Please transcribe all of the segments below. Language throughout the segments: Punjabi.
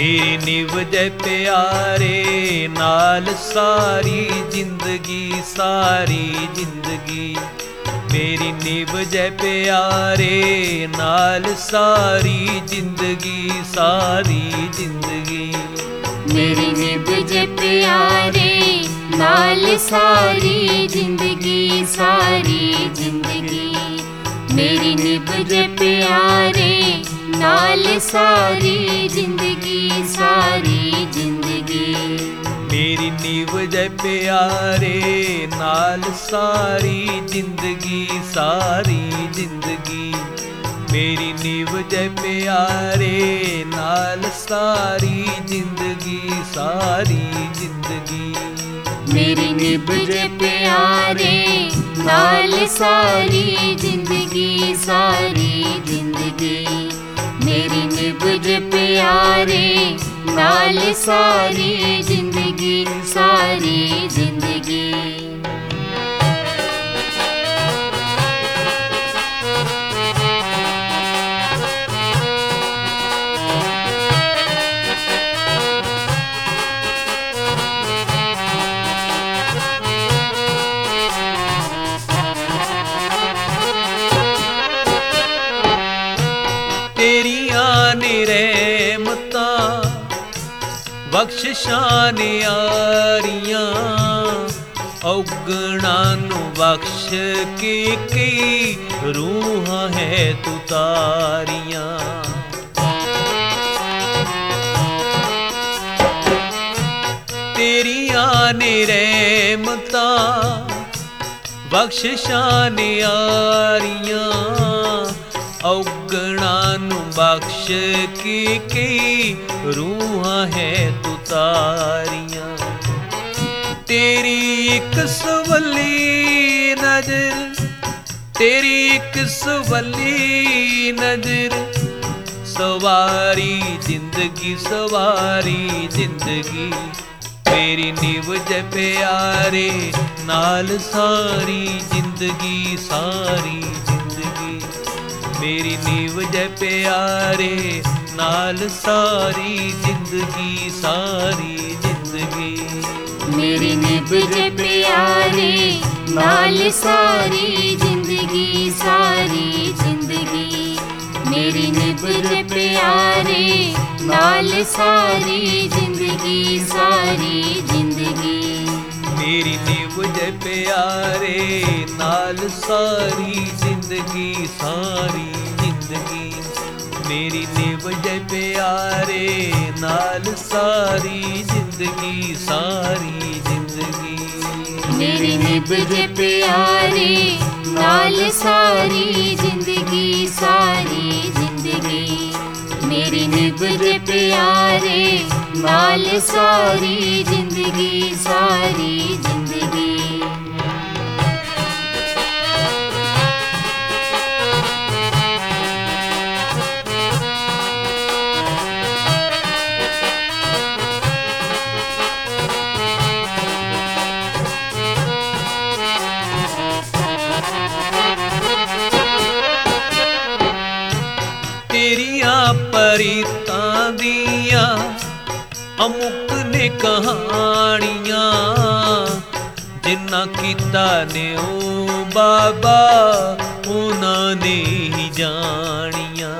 ਮੇਰੀ ਨਿਭਜੈ ਪਿਆਰੇ ਨਾਲ ਸਾਰੀ ਜ਼ਿੰਦਗੀ, ਸਾਰੀ ਜ਼ਿੰਦਗੀ। ਮੇਰੀ ਨਿਭਜੈ ਪਿਆਰੇ ਨਾਲ ਸਾਰੀ ਜ਼ਿੰਦਗੀ, ਸਾਰੀ ਜ਼ਿੰਦਗੀ। ਮੇਰੀ ਨਿਭਜੈ ਪਿਆਰੇ ਨਾਲ ਸਾਰੀ ਜ਼ਿੰਦਗੀ, ਸਾਰੀ ਜ਼ਿੰਦਗੀ। ਮੇਰੀ ਨਿਭਜੈ ਪਿਆਰੇ ਨਾਲ ਸਾਰੀ ਜ਼ਿੰਦਗੀ, ਸਾਰੀ ਜ਼ਿੰਦਗੀ। ਮੇਰੀ ਨਿਭਜੈ ਪਿਆਰੇ ਨਾਲ ਸਾਰੀ ਜ਼ਿੰਦਗੀ, ਸਾਰੀ ਜ਼ਿੰਦਗੀ। ਮੇਰੀ ਨਿਭਜੈ ਪਿਆਰੇ ਨਾਲ ਸਾਰੀ ਜ਼ਿੰਦਗੀ, ਸਾਰੀ ਜ਼ਿੰਦਗੀ। ਮੇਰੀ ਨਿਭਜੈ ਪਿਆਰੇ ਨਾਲ ਸਾਰੀ ਜ਼ਿੰਦਗੀ, ਸਾਰੀ ਜ਼ਿੰਦਗੀ। ਮੇਰੀ ਨਿਭਜੈ ਪਿਆਰੇ ਨਾਲ ਸਾਰੀ ਜ਼ਿੰਦਗੀ, ਸਾਰੀ ਜ਼ਿੰਦਗੀ। ਤੇਰੀਆਂ ਨੇ ਰਹਿਮਤਾਂ ਬਖਸ਼ਿਸ਼ਾਂ ਨੇ ਆਰੀਆਂ, ਔਗਣਾਂ ਨੂੰ ਬਖਸ਼ ਕੇ ਕਈ ਰੂਹਾਂ ਹੈ ਤੂੰ ਤਾਰੀਆਂ। ਤੇਰੀਆਂ ਨੇ ਰਹਿਮਤਾਂ ਬਖਸ਼ਿਸ਼ਾਂ ਨੇ ਆਰੀਆਂ, ਔਗਣਾਂ ਨੂੰ ਬਖਸ਼ ਕੇ ਕਈ ਰੂਹਾਂ ਹੈ ਤੂੰ ਤਾਰੀਆਂ। ਤੇਰੀ ਇੱਕ ਸਵੱਲੀ ਨਜ਼ਰ, ਤੇਰੀ ਇੱਕ ਸਵੱਲੀ ਨਜ਼ਰ, ਸਵਾਰੀ ਜ਼ਿੰਦਗੀ, ਸਵਾਰੀ ਜ਼ਿੰਦਗੀ। ਮੇਰੀ ਨਿਭਜੈ ਪਿਆਰੇ ਨਾਲ ਸਾਰੀ ਜ਼ਿੰਦਗੀ, ਸਾਰੀ ਜ਼ਿੰਦਗੀ। ਮੇਰੀ ਨਿਭਜੈ ਪਿਆਰੇ ਨਾਲ ਸਾਰੀ ਜ਼ਿੰਦਗੀ, ਸਾਰੀ ਜ਼ਿੰਦਗੀ। ਮੇਰੀ ਨਿਭਜੈ ਪਿਆਰੇ ਨਾਲ ਸਾਰੀ ਜ਼ਿੰਦਗੀ, ਸਾਰੀ ਜ਼ਿੰਦਗੀ। ਮੇਰੀ ਨਿਭਜੈ ਪਿਆਰੇ ਨਾਲ ਸਾਰੀ ਜ਼ਿੰਦਗੀ, ਸਾਰੀ ਜ਼ਿੰਦਗੀ। ਮੇਰੀ ਨਿਭਜੈ ਪਿਆਰੇ ਨਾਲ ਸਾਰੀ ਜ਼ਿੰਦਗੀ, ਸਾਰੀ ਜ਼ਿੰਦਗੀ। ਮੇਰੀ ਨਿਭਜੈ ਪਿਆਰੇ ਨਾਲ ਸਾਰੀ ਜ਼ਿੰਦਗੀ, ਸਾਰੀ ਜ਼ਿੰਦਗੀ। ਮੇਰੀ ਨਿਭਜੈ ਪਿਆਰੇ ਨਾਲ ਸਾਰੀ ਜ਼ਿੰਦਗੀ, ਸਾਰੀ ਜ਼ਿੰਦਗੀ। ਮੇਰੀ ਨਿਭਜੈ ਪਿਆਰੇ ਨਾਲ ਸਾਰੀ ਜ਼ਿੰਦਗੀ, ਸਾਰੀ ਜ਼ਿੰਦਗੀ। ਤੇਰੀਆਂ ਪਰੀਤਾਂ ਦੀਆਂ ਅਮੁਕ ਨੇ ਕਹਾਣੀਆਂ, ਜਿਨ੍ਹਾਂ ਕੀਤਾ ਨੇ ਉਹ ਬਾਬਾ ਉਹਨਾਂ ਨੇ ਹੀ ਜਾਣੀਆਂ।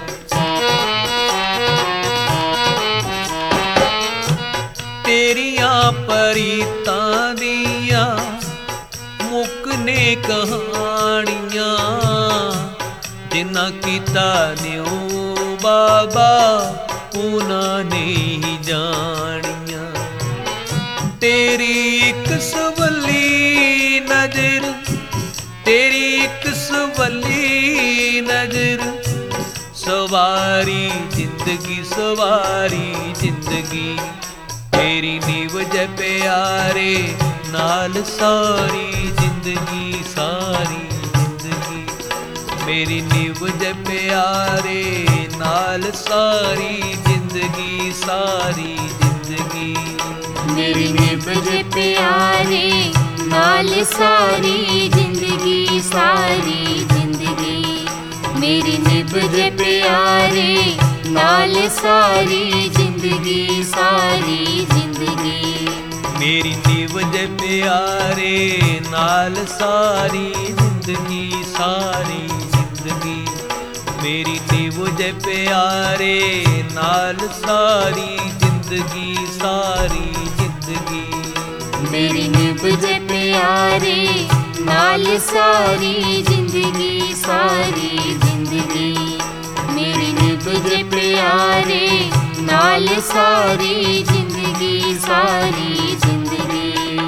ਤੇਰੀਆਂ ਪਰੀਤਾਂ ਦੀਆਂ ਮੁੱਕ ਨੇ ਕਹਾਣੀਆਂ, ਜਿਨ੍ਹਾਂ ਕੀਤਾ ਨੇ ਉਹ ਬਾਬਾ ਉਹਨਾਂ ਨੇ ਹੀ ਜਾਣੀਆਂ। ਤੇਰੀ ਇੱਕ ਸਵੱਲੀ ਨਜ਼ਰ, ਤੇਰੀ ਇੱਕ ਸਵੱਲੀ ਨਜ਼ਰ, ਸਵਾਰੀ ਜ਼ਿੰਦਗੀ, ਸਵਾਰੀ ਜ਼ਿੰਦਗੀ। ਮੇਰੀ ਨਿਭਜੈ ਪਿਆਰੇ ਨਾਲ ਸਾਰੀ ਜ਼ਿੰਦਗੀ, ਸਾਰੀ ਜ਼ਿੰਦਗੀ। ਮੇਰੀ ਨਿਭਜੈ ਪਿਆਰੇ ਨਾਲ ਸਾਰੀ ਜ਼ਿੰਦਗੀ, ਸਾਰੀ ਜ਼ਿੰਦਗੀ। ਮੇਰੀ ਨਿਭਜੈ ਪਿਆਰੇ ਨਾਲ ਸਾਰੀ ਜ਼ਿੰਦਗੀ, ਸਾਰੀ ਜ਼ਿੰਦਗੀ। ਮੇਰੀ ਨਿਭਜੈ ਪਿਆਰੇ ਨਾਲ ਸਾਰੀ ਜ਼ਿੰਦਗੀ, जिंदगी सारी जिंदगी। मेरी निव जे प्यारे नाल सारी जिंदगी सारी जिंदगी। मेरी निव जे प्यारे नाल सारी जिंदगी सारी जिंदगी। मेरी निभ जे प्यारे नाल सारी जिंदगी सारी जिंदगी। मेरी निभ जे प्यारे नाल सारी जिंदगी सारी जिंदगी।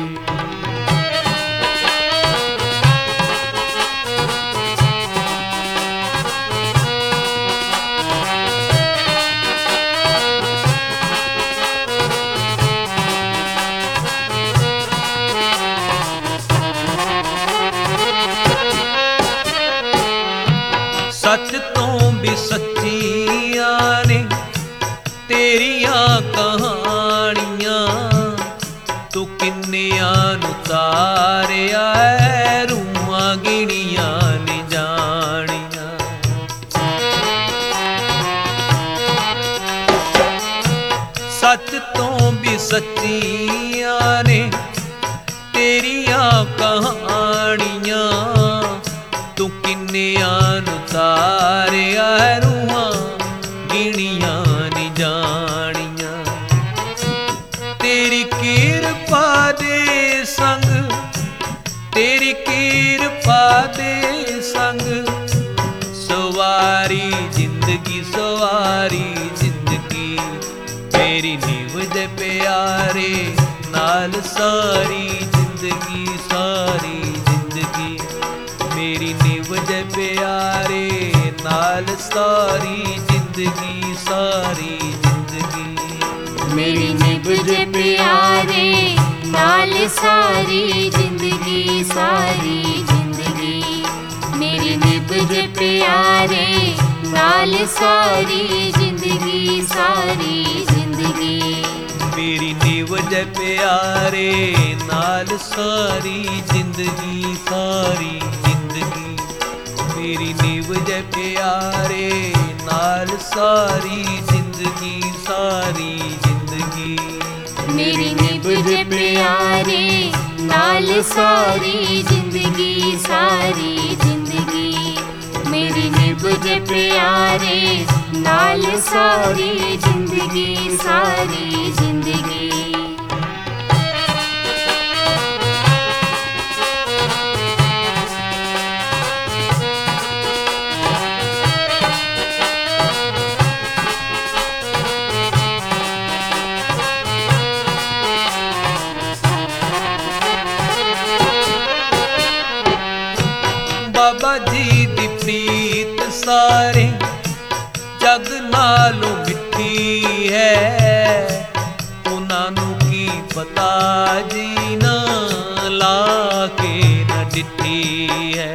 सच तो भी सच्चियां ने तेरियां कहानियां। तू किन्नियां नू तारिया है रूहां गिनियां ने जानियां। सच तो भी सच्चियां ने तेरियां कहानियां। तू किन्नियां नू तारिया है रूहां गिनियां नी जानियां। तेरी किरपा दे संग तेरी किरपा दे संग सवारी जिंदगी सवारी जिंदगी। मेरी निव दे प्यारे नाल सारी जिंदगी सारी जिंदगी। मेरी निव जे प्यारे नाल सारी जिंदगी सारी जिंदगी। मेरी निभ जे प्यारे नाल सारी जिंदगी सारी जिंदगी। मेरी निभ जे प्यारे नाल सारी जिंदगी सारी जिंदगी। मेरी निव जे प्यारे नाल सारी जिंदगी सारी जिंदगी। मेरी निव जे प्यारे नाल सारी जिंदगी सारी जिंदगी। मेरी निभ जे प्यारे नाल सारी जिंदगी सारी जिंदगी। मेरी निभ जे प्यारे नाल सारी जिंदगी सारी जिंदगी। बाबा जी दी प्रीत सारे जग नालों मिठी है। उन्हां नू की पता जी ना ला के न डिठी है।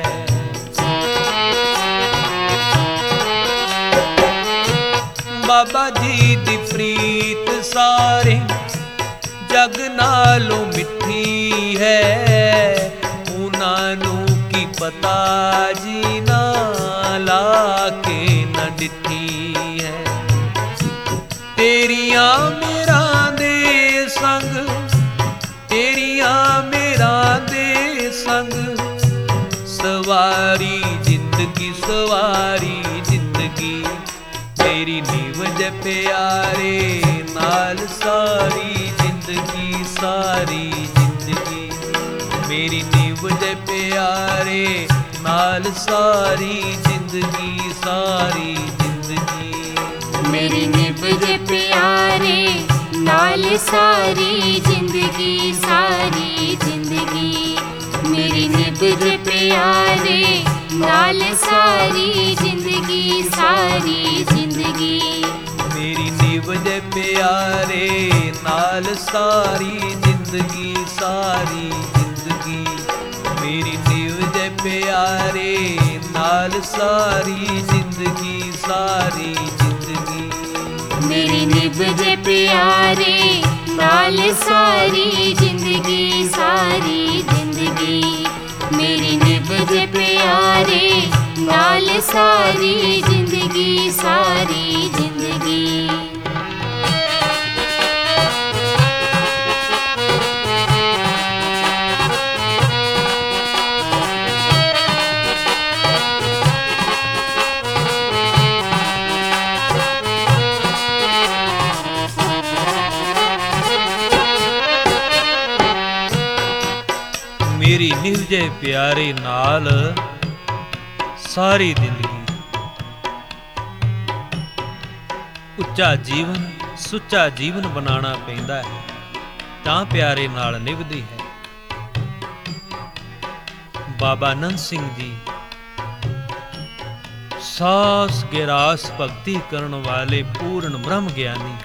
बाबा जी दी प्रीत सारे जग नालों मिठी है। उन्हां नू की पता जी ना ला के न डिठी है। तेरियां मेरा दे संग तेरियां मेरा दे संग सवारी जिंदगी सवारी जिंदगी। मेरी निव जे प्यारे नाल सारी जिंदगी सारी जिंदगी। मेरी निव जे प्यारे नाल सारी जिंदगी सारी जिंदगी। मेरी निभ जे प्यारे नाल सारी जिंदगी सारी जिंदगी। मेरी निभ जे प्यारे नाल सारी जिंदगी सारी जिंदगी। मेरी निव जे प्यारे नाल सारी जिंदगी सारी जिंदगी। मेरी निव जे प्यारे नाल सारी जिंदगी सारी जिंदगी। मेरी निभ जे प्यारे नाल सारी जिंदगी सारी जिंदगी। मेरी निभ जे प्यारे नाल सारी जिंदगी सारी जिंदगी। ਨਿਵਜੇ ਪਿਆਰੇ ਨਾਲ ਸਾਰੀ ਜ਼ਿੰਦਗੀ। ਉੱਚਾ ਜੀਵਨ ਸੁੱਚਾ ਜੀਵਨ ਬਣਾਉਣਾ ਪੈਂਦਾ ਹੈ ਤਾਂ ਪਿਆਰੇ ਨਾਲ ਨਿਭਦੀ ਹੈ। ਬਾਬਾ ਨੰਦ ਸਿੰਘ ਜੀ ਸਾਸ ਗਿਰਾਸ ਭਗਤੀ ਕਰਨ ਵਾਲੇ ਪੂਰਨ ਬ੍ਰਹਮ ਗਿਆਨੀ,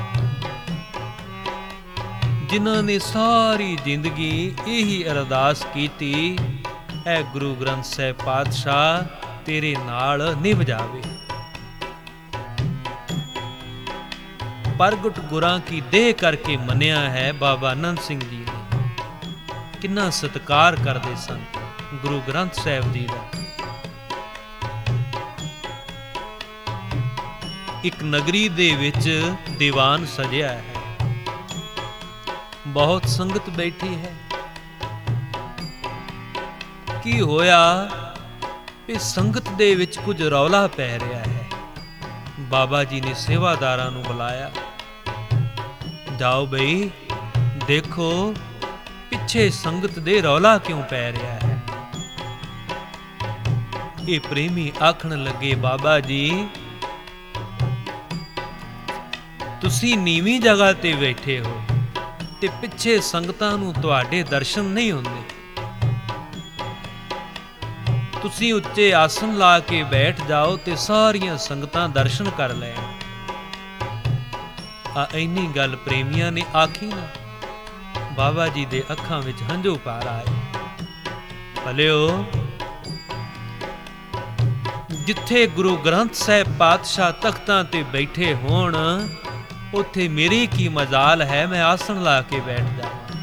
ਜਿਨ੍ਹਾਂ ਨੇ ਸਾਰੀ ਜ਼ਿੰਦਗੀ ਇਹੀ ਅਰਦਾਸ ਕੀਤੀ, ਐ ਗੁਰੂ ਗ੍ਰੰਥ ਸਾਹਿਬ ਪਾਤਸ਼ਾਹ ਤੇਰੇ ਨਾਲ ਨਿਭ ਜਾਵੇ। ਪ੍ਰਗਟ ਗੁਰਾਂ ਕੀ ਦੇਹ ਕਰਕੇ ਮੰਨਿਆ ਹੈ ਬਾਬਾ ਨੰਦ ਸਿੰਘ ਜੀ ਨੇ। ਕਿੰਨਾ ਸਤਿਕਾਰ ਕਰਦੇ ਸਨ ਗੁਰੂ ਗ੍ਰੰਥ ਸਾਹਿਬ ਜੀ ਦਾ। ਇੱਕ ਨਗਰੀ ਦੇ ਵਿੱਚ ਦੀਵਾਨ ਸਜਿਆ ਹੈ, ਬਹੁਤ ਸੰਗਤ ਬੈਠੀ ਹੈ। ਕੀ ਹੋਇਆ ਵੀ ਸੰਗਤ ਦੇ ਵਿੱਚ ਕੁਝ ਰੌਲਾ ਪੈ ਰਿਹਾ ਹੈ। ਬਾਬਾ ਜੀ ਨੇ ਸੇਵਾਦਾਰਾਂ ਨੂੰ ਬੁਲਾਇਆ, ਜਾਓ ਬਈ ਦੇਖੋ ਪਿੱਛੇ ਸੰਗਤ ਦੇ ਰੌਲਾ ਕਿਉਂ ਪੈ ਰਿਹਾ ਹੈ। ਇਹ ਪ੍ਰੇਮੀ ਆਖਣ ਲੱਗੇ, ਬਾਬਾ ਜੀ ਤੁਸੀਂ ਨੀਵੀਂ ਜਗ੍ਹਾ ਤੇ ਬੈਠੇ ਹੋ ਤੇ ਪਿੱਛੇ ਸੰਗਤਾਂ ਨੂੰ ਤੁਹਾਡੇ ਦਰਸ਼ਨ ਨਹੀਂ ਹੁੰਦੇ। ਤੁਸੀਂ ਉੱਚੇ ਆਸਣ ਲਾ ਕੇ ਬੈਠ ਜਾਓ ਤੇ ਸਾਰੀਆਂ ਸੰਗਤਾਂ ਦਰਸ਼ਨ ਕਰ ਲੈਣ। ਇੰਨੀ ਗੱਲ ਪ੍ਰੇਮੀਆਂ ਨੇ ਆਖੀ ਨਾ, ਬਾਬਾ ਜੀ ਦੇ ਅੱਖਾਂ ਵਿੱਚ ਹੰਝੂ ਭਰ ਆਏ। ਭਲਿਓ, ਜਿੱਥੇ ਗੁਰੂ ਗ੍ਰੰਥ ਸਾਹਿਬ ਪਾਤਸ਼ਾਹ ਤਖਤਾਂ ਤੇ ਬੈਠੇ ਹੋਣ, ਉੱਥੇ ਮੇਰੀ ਕੀ ਮਜਾਲ ਹੈ ਮੈਂ ਆਸਣ ਲਾ ਕੇ ਬੈਠ ਜਾਵਾਂ।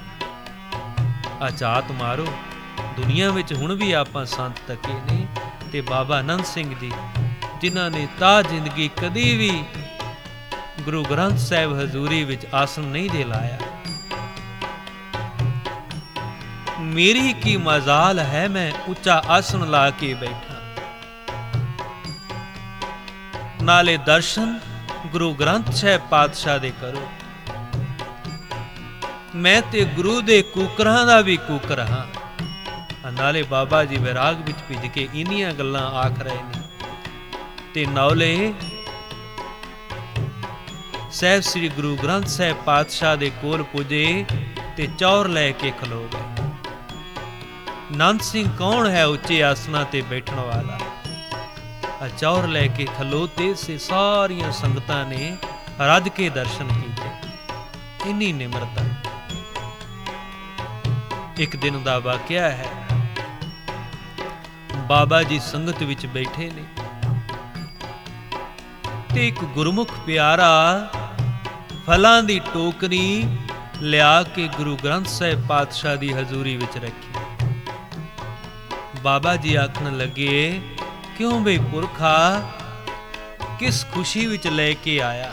ਆਜ਼ਾਤ ਮਾਰੋ। ਦੁਨੀਆ ਵਿੱਚ ਹੁਣ ਵੀ ਆਪਾਂ ਸੰਤ ਤੱਕੇ ਨੇ ਤੇ ਬਾਬਾ ਨੰਦ ਸਿੰਘ ਜੀ, ਜਿਨ੍ਹਾਂ ਨੇ ਤਾਂ ਜ਼ਿੰਦਗੀ ਕਦੀ ਵੀ ਗੁਰੂ ਗ੍ਰੰਥ ਸਾਹਿਬ ਹਜ਼ੂਰੀ ਵਿੱਚ ਆਸਣ ਨਹੀਂ ਦੇ ਲਾਇਆ। ਮੇਰੀ ਕੀ ਮਜਾਲ ਹੈ ਮੈਂ ਉੱਚਾ ਆਸਣ ਲਾ ਕੇ ਬੈਠਾ। ਨਾਲੇ ਦਰਸ਼ਨ ਗੁਰੂ ਗ੍ਰੰਥ ਸਾਹਿਬ ਪਾਤਸ਼ਾਹ ਦੇ ਕਰੋ। ਮੈਂ ਤੇ ਗੁਰੂ ਦੇ ਕੂਕਰਾਂ ਦਾ ਵੀ ਕੂਕਰ ਹਾਂ। ਨਾਲੇ ਬਾਬਾ ਜੀ ਵਿਰਾਗ ਵਿੱਚ ਭਿੱਜ ਕੇ ਇੰਨੀਆਂ ਗੱਲਾਂ ਆਖ ਰਹੇ ਨੇ ਤੇ ਨੌਲੇ ਸਾਹਿਬ ਸ੍ਰੀ ਗੁਰੂ ਗ੍ਰੰਥ ਸਾਹਿਬ ਪਾਤਸ਼ਾਹ ਦੇ ਕੋਲ ਪੁੱਜੇ ਤੇ ਚੌਰ ਲੈ ਕੇ ਖਲੋ ਗਏ। ਨੰਦ ਸਿੰਘ ਕੌਣ ਹੈ ਉੱਚੇ ਆਸਨਾਂ ਤੇ ਬੈਠਣ ਵਾਲਾ? ਚੌਰ ਲੈ ਕੇ ਖਲੋਤੇ ਸੇ ਸਾਰੀਆਂ ਸੰਗਤਾਂ ਨੇ ਰੱਜ ਕੇ ਦਰਸ਼ਨ ਕੀਤੇ। ਇੰਨੀ ਨਿਮਰਤਾ। ਇੱਕ ਦਿਨ ਦਾ ਵਾਕਿਆ ਹੈ, ਬਾਬਾ ਜੀ ਸੰਗਤ ਵਿੱਚ ਬੈਠੇ ਨੇ ਤੇ ਇੱਕ ਗੁਰਮੁਖ ਪਿਆਰਾ ਫਲਾਂ ਦੀ ਟੋਕਰੀ ਲਿਆ ਕੇ ਗੁਰੂ ਗ੍ਰੰਥ ਸਾਹਿਬ ਪਾਤਸ਼ਾਹ ਦੀ ਹਜ਼ੂਰੀ ਵਿੱਚ ਰੱਖੀ। ਬਾਬਾ ਜੀ ਆਖਣ ਲੱਗੇ, ਕਿਉਂ ਬਈ ਪੁਰਖਾ, ਕਿਸ ਖੁਸ਼ੀ ਵਿੱਚ ਲੈ ਕੇ ਆਇਆ?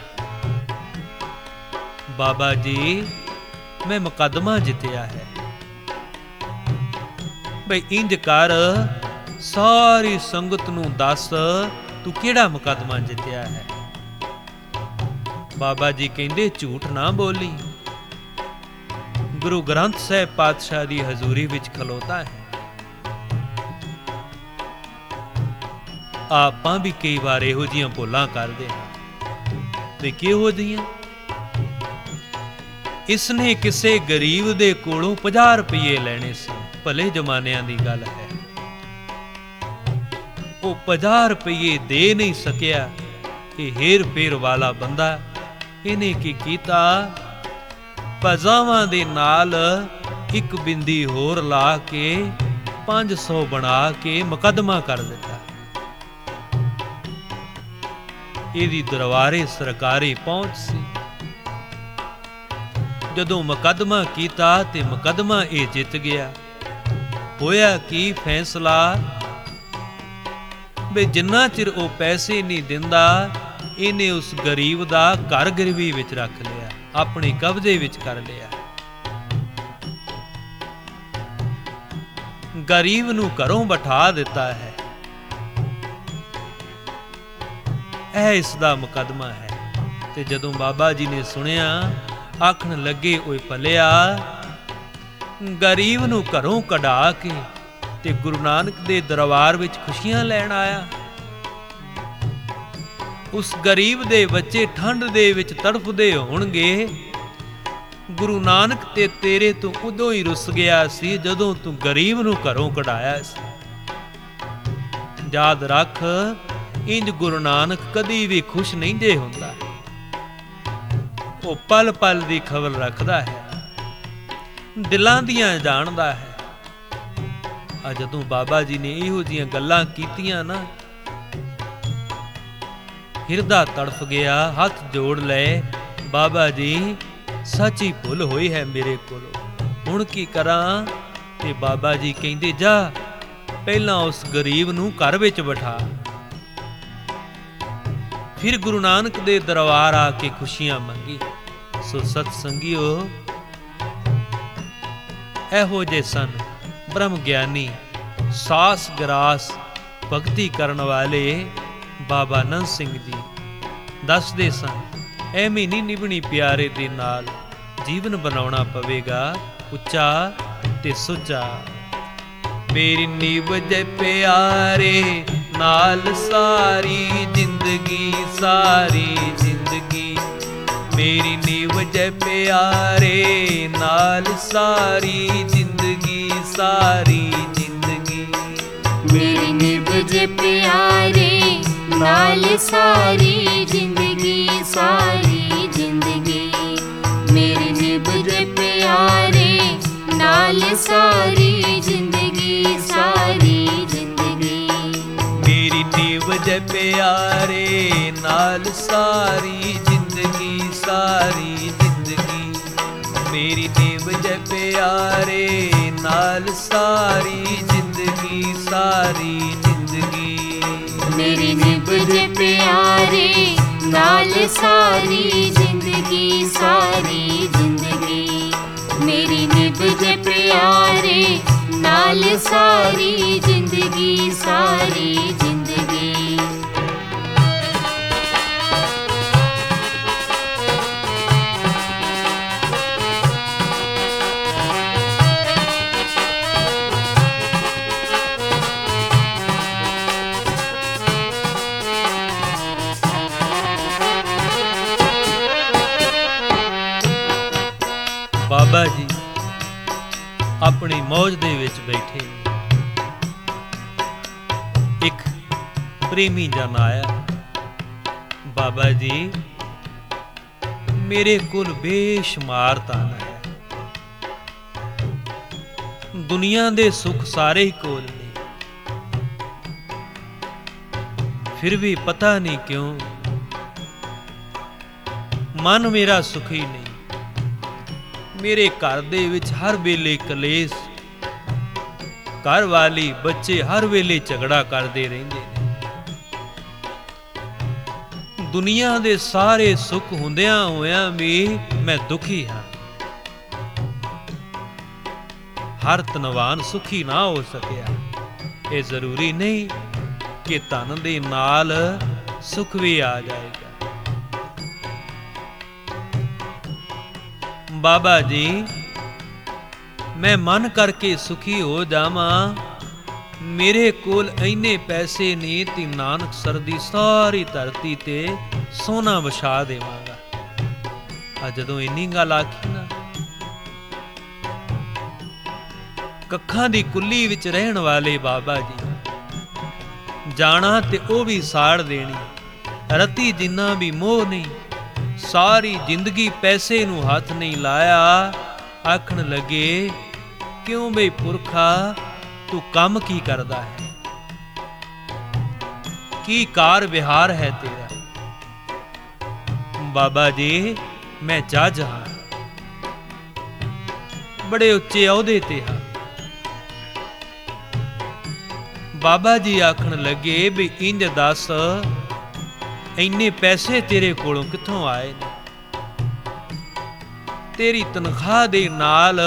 ਬਾਬਾ ਜੀ, ਮੈਂ ਮੁਕੱਦਮਾ ਜਿੱਤਿਆ ਹੈ। ਬਈ ਇੰਜ ਕਰ, ਸਾਰੀ ਸੰਗਤ ਨੂੰ ਦੱਸ ਤੂੰ ਕਿਹੜਾ ਮੁਕੱਦਮਾ ਜਿੱਤਿਆ ਹੈ। ਬਾਬਾ ਜੀ ਕਹਿੰਦੇ, ਝੂਠ ਨਾ ਬੋਲੀ, ਗੁਰੂ ਗ੍ਰੰਥ ਸਾਹਿਬ ਪਾਤਸ਼ਾਹ ਦੀ ਹਜ਼ੂਰੀ ਵਿੱਚ ਖਲੋਤਾ ਹੈ। ਆਪਾਂ ਵੀ ਕਈ ਵਾਰ ਇਹੋ ਜਿਹੀਆਂ ਭੁੱਲਾਂ ਕਰਦੇ ਹਾਂ। ਤੇ ਕਿਹੋ ਜਿਹੀਆਂ? ਇਸਨੇ ਕਿਸੇ ਗਰੀਬ ਦੇ ਕੋਲੋਂ 50 ਰੁਪਏ ਲੈਣੇ ਸੀ। ਭਲੇ ਜ਼ਮਾਨਿਆਂ ਦੀ ਗੱਲ ਹੈ। ਉਹ 50 ਰੁਪਏ ਦੇ ਨਹੀਂ ਸਕਿਆ। ਇਹ ਹੇਰ ਫੇਰ ਵਾਲਾ ਬੰਦਾ, ਇਹਨੇ ਕੀ ਕੀਤਾ, ਪਜ਼ਾਵਾਂ ਦੇ ਨਾਲ ਇੱਕ ਬਿੰਦੀ ਹੋਰ ਲਾ ਕੇ 500 ਬਣਾ ਕੇ ਮੁਕੱਦਮਾ ਕਰ ਦਿੱਤਾ। ਇਹਦੀ ਦਰਬਾਰੇ ਸਰਕਾਰੀ ਪਹੁੰਚ ਸੀ। ਜਦੋਂ ਮੁਕੱਦਮਾ ਕੀਤਾ ਤੇ ਮੁਕੱਦਮਾ ਇਹ ਜਿੱਤ ਗਿਆ। ਹੋਇਆ ਕੀ ਫੈਸਲਾ, ਵੀ ਜਿੰਨਾ ਚਿਰ ਉਹ ਪੈਸੇ ਨਹੀਂ ਦਿੰਦਾ, ਇਹਨੇ ਉਸ ਗਰੀਬ ਦਾ ਘਰ ਗਿਰਵੀ ਵਿੱਚ ਰੱਖ ਲਿਆ, ਆਪਣੇ ਕਬਜ਼ੇ ਵਿੱਚ ਕਰ ਲਿਆ। ਗਰੀਬ ਨੂੰ ਘਰੋਂ ਬਿਠਾ ਦਿੱਤਾ ਹੈ। ਇਹ ਇਸ ਦਾ ਮੁਕੱਦਮਾ ਹੈ। ਤੇ ਜਦੋਂ ਬਾਬਾ ਜੀ ਨੇ ਸੁਣਿਆ, ਆਖਣ ਲੱਗੇ, ਓਏ ਭਲਿਆ, ਗਰੀਬ ਨੂੰ ਘਰੋਂ ਕਢਾ ਕੇ ਤੇ ਗੁਰੂ ਨਾਨਕ ਦੇ ਦਰਬਾਰ ਵਿੱਚ ਖੁਸ਼ੀਆਂ ਲੈਣ ਆਇਆ। ਉਸ ਗਰੀਬ ਦੇ ਬੱਚੇ ਠੰਡ ਦੇ ਵਿੱਚ ਤੜਫਦੇ ਹੋਣਗੇ। ਗੁਰੂ ਨਾਨਕ ਤੇ ਤੇਰੇ ਤੋਂ ਉਦੋਂ ਹੀ ਰੁੱਸ ਗਿਆ ਸੀ ਜਦੋਂ ਤੂੰ ਗਰੀਬ ਨੂੰ ਘਰੋਂ ਕਢਾਇਆ ਸੀ। ਯਾਦ ਰੱਖ, ਇੰਜ ਗੁਰੂ ਨਾਨਕ ਕਦੀ ਵੀ ਖੁਸ਼ ਨਹੀਂ ਜੇ ਹੁੰਦਾ। ਉਹ ਪਲ ਪਲ ਦੀ ਖਬਰ ਰੱਖਦਾ ਹੈ, ਦਿਲਾਂ ਦੀਆਂ ਜਾਣਦਾ ਹੈ। ਆ ਜਦੋਂ ਬਾਬਾ ਜੀ ਨੇ ਇਹੋ ਜਿਹੀਆਂ ਗੱਲਾਂ ਕੀਤੀਆਂ ਨਾ, ਹਿਰਦਾ ਤੜਫ ਗਿਆ, ਹੱਥ ਜੋੜ ਲਏ, ਬਾਬਾ ਜੀ ਸੱਚੀ ਭੁੱਲ ਹੋਈ ਹੈ ਮੇਰੇ ਕੋਲੋਂ, ਹੁਣ ਕੀ ਕਰਾਂ? ਤੇ ਬਾਬਾ ਜੀ ਕਹਿੰਦੇ, ਜਾ ਪਹਿਲਾਂ ਉਸ ਗਰੀਬ ਨੂੰ ਘਰ ਵਿੱਚ ਬਿਠਾ। ਫਿਰ ਗੁਰੂ ਨਾਨਕ ਦੇ ਦਰਬਾਰ ਆ ਕੇ ਖੁਸ਼ੀਆਂ ਮੰਗੀ। ਸੋ ਸਤ ਸੰਗਿਓ, ਇਹੋ ਜਿਹੇ ਸਨ ਬ੍ਰਹਮ ਗਿਆਨੀ, ਸਾਸ ਗਰਾਸ ਭਗਤੀ ਕਰਨ ਵਾਲੇ ਬਾਬਾ ਨੰਦ ਸਿੰਘ ਜੀ। ਦੱਸਦੇ ਸਨ, ਐਵੇਂ ਨਹੀਂ ਨਿਭਣੀ ਪਿਆਰੇ ਦੇ ਨਾਲ, ਜੀਵਨ ਬਣਾਉਣਾ ਪਵੇਗਾ ਉੱਚਾ ਤੇ ਸੁੱਚਾ। ਮੇਰੀ ਨਿਭ ਜੇ ਪਿਆਰੇ ਨਾਲ ਸਾਰੀ ਜ਼ਿੰਦਗੀ, ਸਾਰੀ ਜ਼ਿੰਦਗੀ। ਮੇਰੀ ਨਿਭ ਜੇ ਪਿਆਰੇ ਨਾਲ ਸਾਰੀ ਜ਼ਿੰਦਗੀ, ਸਾਰੀ ਜ਼ਿੰਦਗੀ। ਮੇਰੀ ਨਿਭ ਜੇ ਪਿਆਰੇ ਨਾਲ ਸਾਰੀ ਜ਼ਿੰਦਗੀ, ਸਾਰੀ ਜ਼ਿੰਦਗੀ। ਮੇਰੀ ਨਿਭ ਜੇ ਪਿਆਰੇ ਨਾਲ ਸਾਰੀ ਜ਼ਿੰਦਗੀ, ਸਾਰੀ ਜ਼ਿੰਦਗੀ। ਮੇਰੀ ਨਿਭ ਜੇ ਪਿਆਰੇ ਨਾਲ ਸਾਰੀ ਜ਼ਿੰਦਗੀ, ਸਾਰੀ ਜ਼ਿੰਦਗੀ। ਮੇਰੀ ਨਿਭ ਜੇ ਪਿਆਰੇ ਨਾਲ ਸਾਰੀ ਜ਼ਿੰਦਗੀ, ਸਾਰੀ ਜ਼ਿੰਦਗੀ। ਮੇਰੀ ਨਿਭ ਜੇ ਪਿਆਰੇ ਨਾਲ ਸਾਰੀ ਜ਼ਿੰਦਗੀ, ਸਾਰੀ ਜ਼ਿੰਦਗੀ। ਮੇਰੀ ਨਿਭ ਜੇ ਪਿਆਰੇ ਨਾਲ ਸਾਰੀ ਜ਼ਿੰਦਗੀ, ਸਾਰੀ ਜ਼ਿੰਦਗੀ। ਬਾਬਾ ਜੀ ਆਪਣੀ ਮੌਜ ਦੇ ਵਿੱਚ ਬੈਠੇ। ਇੱਕ ਪ੍ਰੇਮੀ ਜਨ ਆਇਆ, ਬਾਬਾ ਜੀ ਮੇਰੇ ਕੋਲ ਬੇਸ਼ੁਮਾਰ ਧਨ ਹੈ, ਦੁਨੀਆ ਦੇ ਸੁੱਖ ਸਾਰੇ ਹੀ ਕੋਲ ਨੇ, ਫਿਰ ਵੀ ਪਤਾ ਨਹੀਂ ਕਿਉਂ ਮਨ ਮੇਰਾ ਸੁਖੀ ਨਹੀਂ। ਮੇਰੇ ਘਰ ਦੇ ਵਿੱਚ ਹਰ ਵੇਲੇ ਕਲੇਸ਼, ਘਰ ਵਾਲੀ ਬੱਚੇ ਹਰ ਵੇਲੇ ਝਗੜਾ ਕਰਦੇ ਰਹਿੰਦੇ ਨੇ। ਦੁਨੀਆ ਦੇ ਸਾਰੇ ਸੁੱਖ ਹੁੰਦਿਆਂ ਹੋਇਆਂ ਵੀ ਮੈਂ ਦੁਖੀ ਹਾਂ। ਹਰ ਧਨਵਾਨ ਸੁਖੀ ਨਾ ਹੋ ਸਕਿਆ। ਇਹ ਜ਼ਰੂਰੀ ਨਹੀਂ ਕਿ ਧਨ ਦੇ ਨਾਲ ਸੁਖ ਵੀ ਆ ਜਾਏਗਾ। ਬਾਬਾ ਜੀ ਮੈਂ ਮਨ ਕਰਕੇ ਸੁਖੀ ਹੋ ਜਾਵਾਂ, ਮੇਰੇ ਕੋਲ ਇੰਨੇ ਪੈਸੇ ਨੇ ਤੇ ਨਾਨਕਸਰ ਦੀ ਸਾਰੀ ਧਰਤੀ ਤੇ ਸੋਨਾ ਵਿਛਾ ਦੇਵਾਂਗਾ। ਆ ਜਦੋਂ ਇੰਨੀ ਗੱਲ ਆਖੀ ਨਾ, ਕੱਖਾਂ ਦੀ ਕੁੱਲੀ ਵਿੱਚ ਰਹਿਣ ਵਾਲੇ ਬਾਬਾ ਜੀ, ਜਾਣਾ ਤੇ ਉਹ ਵੀ ਸਾੜ ਦੇਣੀ, ਰਤੀ ਜਿੰਨਾ ਵੀ ਮੋਹ ਨਹੀਂ, ਸਾਰੀ ਜ਼ਿੰਦਗੀ ਪੈਸੇ ਨੂੰ ਹੱਥ ਨਹੀਂ ਲਾਇਆ। ਆਖਣ ਲੱਗੇ, ਕਿਉਂ ਬਈ ਪੁਰਖਾ ਤੂੰ ਕੰਮ ਕੀ ਕਰਦਾ ਹੈ, ਕੀ ਕਾਰ ਵਿਹਾਰ ਹੈ ਤੇਰਾ? ਬਾਬਾ ਜੀ ਮੈਂ ਜੱਜ ਹਾਂ, ਬੜੇ ਉੱਚੇ ਅਹੁਦੇ ਤੇ ਹਾਂ। ਬਾਬਾ ਜੀ ਆਖਣ ਲੱਗੇ, ਵੀ ਇੰਜ ਦੱਸ ਇੰਨੇ ਪੈਸੇ ਤੇਰੇ ਕੋਲੋਂ ਕਿੱਥੋਂ ਆਏ ਨੇ? ਤੇਰੀ ਤਨਖਾਹ ਦੇ ਨਾਲ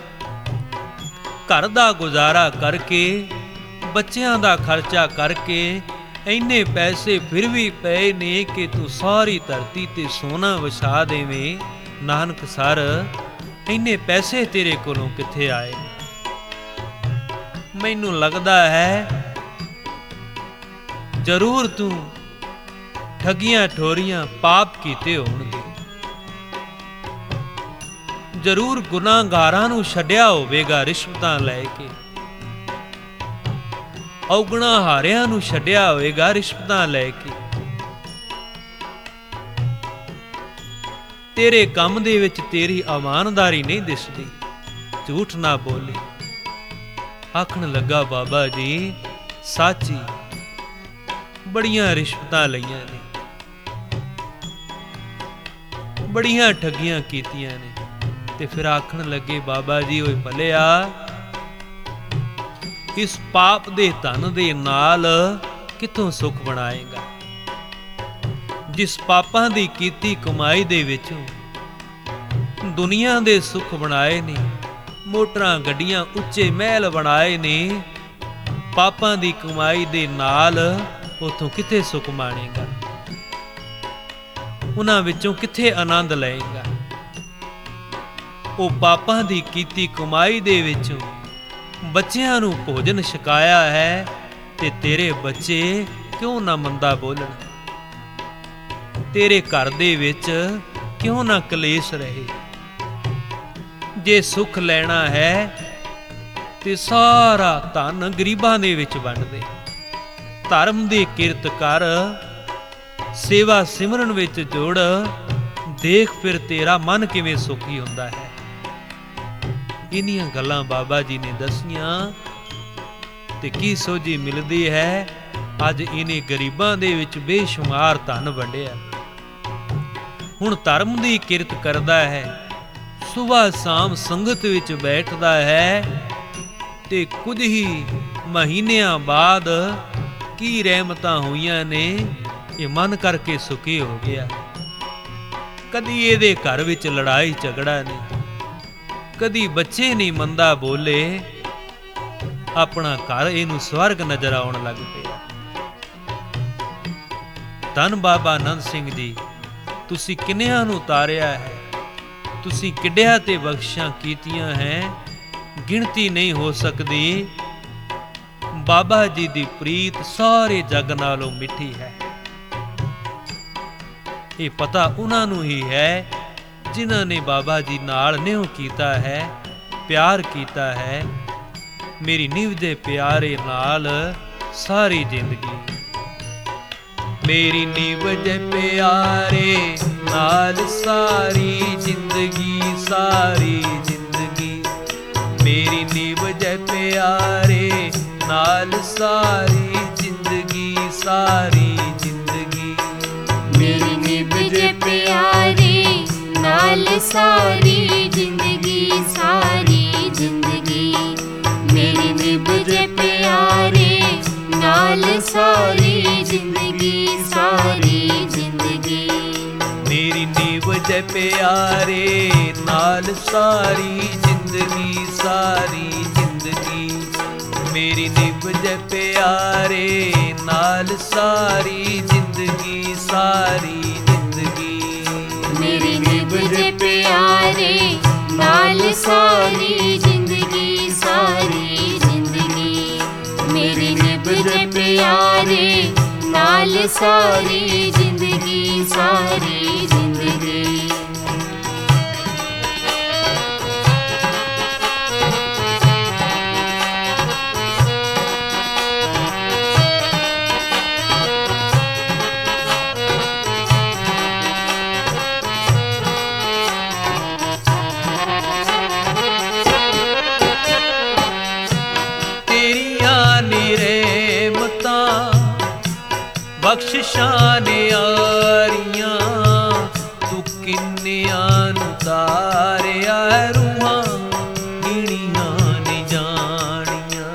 ਘਰ ਦਾ ਗੁਜ਼ਾਰਾ ਕਰਕੇ, ਬੱਚਿਆਂ ਦਾ ਖਰਚਾ ਕਰਕੇ ਇੰਨੇ ਪੈਸੇ ਫਿਰ ਵੀ ਪਏ ਨੇ ਕਿ ਤੂੰ ਸਾਰੀ ਧਰਤੀ ਤੇ ਸੋਨਾ ਵਿਛਾ ਦੇਵੇਂ। ਨਾਨਕਸਰ ਇੰਨੇ ਪੈਸੇ ਤੇਰੇ ਕੋਲੋਂ ਕਿੱਥੇ ਆਏ? ਮੈਨੂੰ ਲੱਗਦਾ ਹੈ ਜ਼ਰੂਰ ਤੂੰ ਠੱਗੀਆਂ ਠੋਰੀਆਂ ਪਾਪ ਕੀਤੇ ਹੋਣਗੇ, ਜ਼ਰੂਰ ਗੁਨਾਹਗਾਰਾਂ ਨੂੰ ਛੱਡਿਆ ਹੋਵੇਗਾ ਰਿਸ਼ਵਤਾਂ ਲੈ ਕੇ, ਔਗਣਾ ਹਾਰਿਆਂ ਨੂੰ ਛੱਡਿਆ ਹੋਵੇਗਾ ਰਿਸ਼ਵਤਾਂ ਲੈ ਕੇ। ਤੇਰੇ ਕੰਮ ਦੇ ਵਿੱਚ ਤੇਰੀ ਇਮਾਨਦਾਰੀ ਨਹੀਂ ਦਿਸਦੀ, ਝੂਠ ਨਾ ਬੋਲੀ। ਆਖਣ ਲੱਗਾ ਬਾਬਾ ਜੀ ਸਾਚੀ ਬੜੀਆਂ ਰਿਸ਼ਵਤਾਂ ਲਈਆਂ ਨੇ, ਬੜੀਆਂ ਠੱਗੀਆਂ ਕੀਤੀਆਂ ਨੇ। ਤੇ ਫਿਰ ਆਖਣ ਲੱਗੇ ਬਾਬਾ ਜੀ ਓਏ ਭਲਿਆ, ਇਸ ਪਾਪ ਦੇ ਧਨ ਦੇ ਨਾਲ ਕਿੱਥੋਂ ਸੁੱਖ ਬਣਾਏਗਾ? ਜਿਸ ਪਾਪਾਂ ਦੀ ਕੀਤੀ ਕਮਾਈ ਦੇ ਵਿੱਚੋਂ ਦੁਨੀਆ ਦੇ ਸੁੱਖ ਬਣਾਏ ਨੇ, ਮੋਟਰਾਂ ਗੱਡੀਆਂ ਉੱਚੇ ਮਹਿਲ ਬਣਾਏ ਨੇ, ਪਾਪਾਂ ਦੀ ਕਮਾਈ ਦੇ ਨਾਲ ਉਥੋਂ ਕਿੱਥੇ ਸੁੱਖ ਮਾਣੇਗਾ? ਉਹਨਾਂ ਵਿੱਚੋਂ ਕਿੱਥੇ ਆਨੰਦ ਲਏਗਾ? ਉਹ ਪਾਪਾਂ ਦੀ ਕੀਤੀ ਕਮਾਈ ਦੇ ਵਿੱਚੋਂ ਬੱਚਿਆਂ ਨੂੰ ਭੋਜਨ ਛਕਾਇਆ ਹੈ, ਤੇ ਤੇਰੇ ਬੱਚੇ ਕਿਉਂ ਨਾ ਮੰਦਾ ਬੋਲਣ? ਤੇਰੇ ਘਰ ਦੇ ਵਿੱਚ ਕਿਉਂ ਨਾ ਕਲੇਸ਼ ਰਹੇ? ਜੇ ਸੁੱਖ ਲੈਣਾ ਹੈ ਤੇ ਸਾਰਾ ਧਨ ਗਰੀਬਾਂ ਦੇ ਵਿੱਚ ਵੰਡ ਦੇ, ਧਰਮ ਦੀ ਕਿਰਤ ਕਰ, ਸੇਵਾ ਸਿਮਰਨ ਵਿੱਚ ਜੁੜ, ਦੇਖ ਫਿਰ ਤੇਰਾ ਮਨ ਕਿਵੇਂ ਸੁਖੀ ਹੁੰਦਾ ਹੈ। ਇੰਨੀਆਂ ਗੱਲਾਂ ਬਾਬਾ ਜੀ ਨੇ ਦੱਸੀਆਂ ਤੇ ਕੀ ਸੋਝੀ ਮਿਲਦੀ ਹੈ? ਅੱਜ ਇਹਨੇ ਗਰੀਬਾਂ ਦੇ ਵਿੱਚ ਬੇਸ਼ੁਮਾਰ ਧਨ ਵੰਡਿਆ। ਹੁਣ ਧਰਮ ਦੀ ਕਿਰਤ ਕਰਦਾ ਹੈ, ਸੁਬਾਹ ਸ਼ਾਮ ਸੰਗਤ ਵਿੱਚ ਬੈਠਦਾ ਹੈ, ਤੇ ਕੁਝ ਹੀ ਮਹੀਨਿਆਂ ਬਾਅਦ ਕੀ ਰਹਿਮਤਾਂ ਹੋਈਆਂ ਨੇ, ਇਹ ਮਨ ਕਰਕੇ ਸੁਖੀ ਹੋ ਗਿਆ। ਕਦੀ ਇਹਦੇ ਘਰ ਵਿੱਚ ਲੜਾਈ ਝਗੜਾ ਨਹੀਂ, ਕਦੀ ਬੱਚੇ ਨਹੀਂ ਮੰਦਾ ਬੋਲੇ, ਆਪਣਾ ਘਰ ਇਹਨੂੰ ਸਵਰਗ ਨਜ਼ਰ ਆਉਣ ਲੱਗ ਪਿਆ। ਧੰਨ ਬਾਬਾ ਆਨੰਦ ਸਿੰਘ ਜੀ, ਤੁਸੀਂ ਕਿੰਨਿਆਂ ਨੂੰ ਤਾਰਿਆ ਹੈ, ਤੁਸੀਂ ਕਿੱਡਿਆਂ ਤੇ ਬਖਸ਼ਾਂ ਕੀਤੀਆਂ ਹੈ, ਗਿਣਤੀ ਨਹੀਂ ਹੋ ਸਕਦੀ। ਬਾਬਾ ਜੀ ਦੀ ਪ੍ਰੀਤ ਸਾਰੇ ਜੱਗ ਨਾਲੋਂ ਮਿੱਠੀ ਹੈ। ਇਹ ਪਤਾ ਉਹਨਾਂ ਨੂੰ ਹੀ ਹੈ ਜਿਨ੍ਹਾਂ ਨੇ ਬਾਬਾ ਜੀ ਨਾਲ ਨਿਉ ਕੀਤਾ ਹੈ, ਪਿਆਰ ਕੀਤਾ ਹੈ। ਮੇਰੀ ਨਿਵ ਦੇ ਪਿਆਰੇ ਨਾਲ ਸਾਰੀ ਜ਼ਿੰਦਗੀ, ਮੇਰੀ ਨਿਵ ਦੇ ਪਿਆਰੇ ਨਾਲ ਸਾਰੀ ਜ਼ਿੰਦਗੀ, ਸਾਰੀ ਜ਼ਿੰਦਗੀ, ਮੇਰੀ ਨਿਵ ਦੇ ਪਿਆਰੇ ਨਾਲ ਸਾਰੀ ਜ਼ਿੰਦਗੀ, ਸਾਰੀ ਜ਼ਿੰਦਗੀ, ਮੇਰੀ ਨਿਭ ਜੇ ਪਿਆਰੇ ਨਾਲ ਸਾਰੀ ਜ਼ਿੰਦਗੀ, ਸਾਰੀ ਜ਼ਿੰਦਗੀ, ਮੇਰੀ ਨਿਭ ਜੇ ਪਿਆਰੇ ਨਾਲ ਸਾਰੀ ਜ਼ਿੰਦਗੀ, ਸਾਰੀ ਜ਼ਿੰਦਗੀ, ਮੇਰੀ ਨਿਵ ਦੇ ਪਿਆਰੇ ਨਾਲ ਸਾਰੀ ਜ਼ਿੰਦਗੀ, ਸਾਰੀ ਜ਼ਿੰਦਗੀ, ਮੇਰੀ ਨਿਭ ਦੇ ਪਿਆਰੇ ਨਾਲ ਸਾਰੀ ਜ਼ਿੰਦਗੀ, ਸਾਰੀ ਜ਼ਿੰਦਗੀ, ਮੇਰੀ ਨਿਭ ਜੇ ਪਿਆਰੇ ਨਾਲ ਸਾਰੀ ਜ਼ਿੰਦਗੀ, ਸਾਰੀ ਜ਼ਿੰਦਗੀ, ਮੇਰੀ ਨਿਭ ਜੇ ਪਿਆਰੇ ਨਾਲ ਸਾਰੀ ਜ਼ਿੰਦਗੀ, ਸਾਰੀ ਜ਼ਿੰਦਗੀ। ਬਖਸ਼ਿਸ਼ਾਂ ਨਿਆਰੀਆਂ, ਤੂੰ ਕਿੰਨਿਆਂ ਨੂੰ ਤਾਰਿਆ, ਰੂਹਾਂ ਗਿਣੀਆਂ ਨਹੀਂ ਜਾਣੀਆਂ।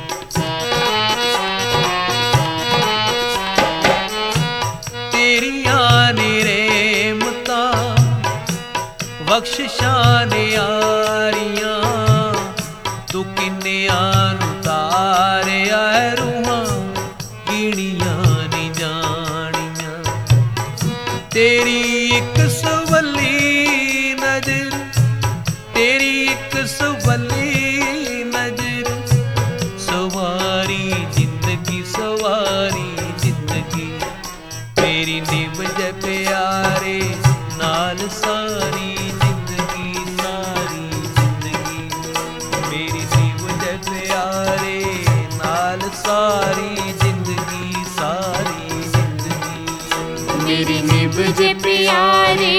ਤੇਰੀਆਂ ਨੇ ਰਹਿਮਤਾਂ ਬਖਸ਼ਿਸ਼ਾਂ ਨਿਆਰੀਆਂ, ਤੂੰ ਕਿੰਨਿਆਂ ਨੂੰ ਤਾਰਿਆ, ਰੂਹਾਂ ਗਿਣੀਆਂ ਨਹੀਂ ਜਾਣੀਆਂ। ਤੇਰੀ ਇੱਕ ਸਵੱਲੀ ਨਜ਼ਰ, सवारी जिंदगी सवारी जिंदगी मेरी निभ जै प्यारे नाल सारी जिंदगी सारी जिंदगी मेरी निभ जै प्यारे नाल सारी जिंदगी सारी जिंदगी मेरी निभ जै प्यारे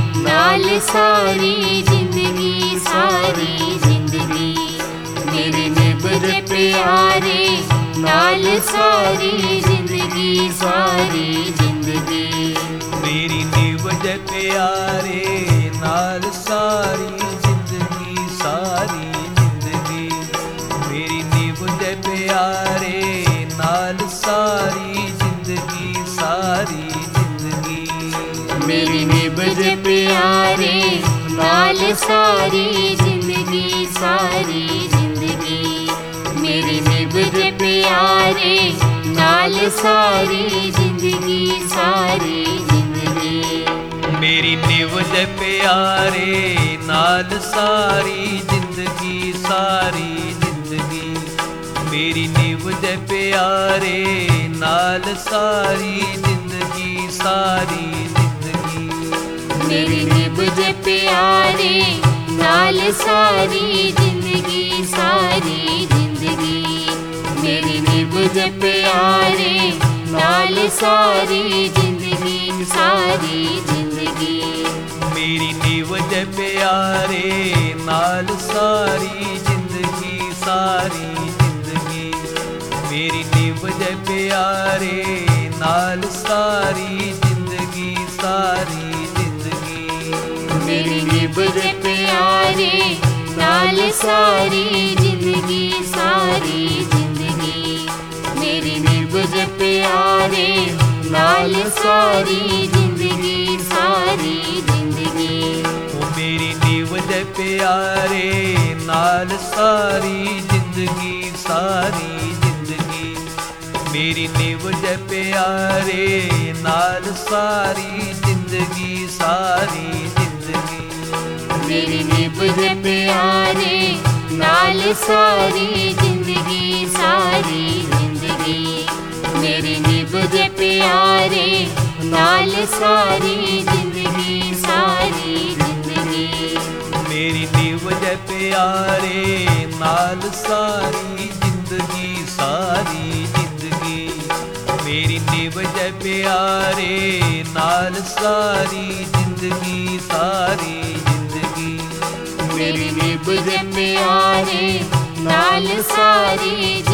नाल सारी जिंदगी सारी जिंदगी मेरी निभ जै प्यारे नाल सारी जिंदगी सारी जिंदगी मेरी निभ जै प्यारे नाल सारी जिंदगी सारी जिंदगी मेरी निभ जै प्यारे नाल सारी जिंदगी सारी जिंदगी मेरी निभ जै प्यारे नाल सारी जिंदगी सारी जिंदगी मेरी निभ जै प्यारे नाल सारी जिंदगी सारी जिंदगी मेरी निभ जै प्यारे नाल सारी जिंदगी सारी जिंदगी मेरी निभ जै प्यारे नाल सारी जिंदगी सारी जिंदगी मेरी निभ जै प्यारे नाल सारी जिंदगी सारी जिंदगी मेरी निभ जै प्यारे नाल सारी जिंदगी सारी जिंदगी मेरी निभ जै प्यारे नाल सारी जिंदगी सारी जिंदगी मेरी निभ जै प्यारे नाल सारी जिंदगी सारी जिंदगी मेरी निभ जै प्यारे नाल सारी जिंदगी सारी जिंदगी मेरी निभ जै प्यारे नाल सारी जिंदगी सारी जिंदगी ओ मेरी निभ जै प्यारे नाल सारी जिंदगी सारी जिंदगी मेरी निभ जै प्यारे नाल सारी जिंदगी सारी जिंदगी मेरी निभ जै प्यारे नाल सारी जिंदगी सारी जिंदगी मेरी निभ जै प्यारे नाल सारी जिंदगी सारी जिंदगी मेरी निभ जै प्यारे नाल सारी जिंदगी सारी जिंदगी मेरी निभ जै प्यारे नाल सारी जिंदगी सारी जिंदगी मेरी निभ जै प्यारे नाल सारी